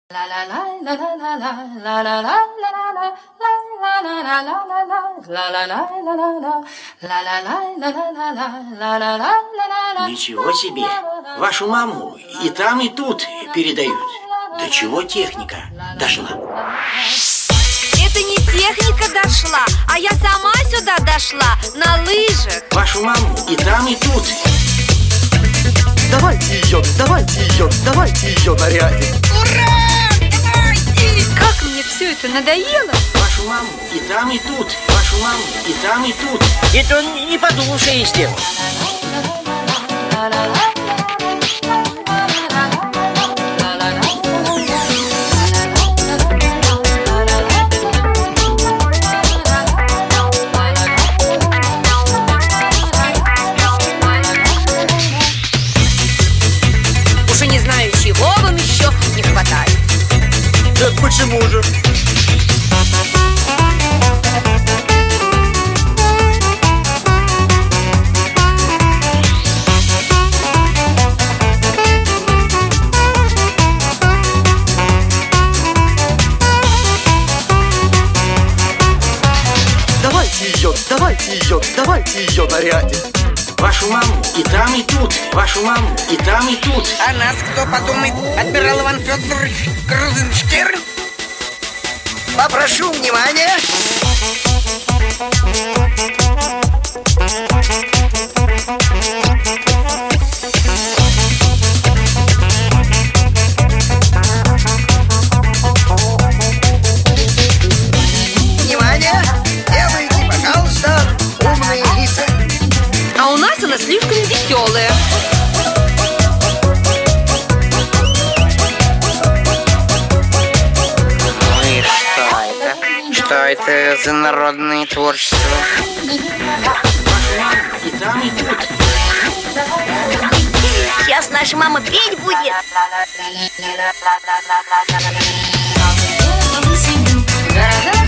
Ничего себе! Вашу маму и там, и тут передают. До чего техника дошла? Это не техника дошла, а я сама сюда дошла на лыжах. Вашу маму и там, и тут. Давайте ее нарядим. Ура! Давайте! Как мне все это надоело. Вашу маму и там, и тут. Вашу маму и там, и тут. Это он не подумал, что я сделал. Уже не знаю, чего вам еще не хватает. Это почему же? Давайте ее нарядим. Вашу маму и там, и тут. Вашу маму и там, и тут. А нас кто подумает, адмирал Иван Федорович Крузенштерн? Попрошу внимания. Внимание! Делайте, пожалуйста, умные лица. А у нас она слишком веселая. Ну и что это? Что это за народное творчество? И там, и тут. Сейчас наша мама петь будет. Города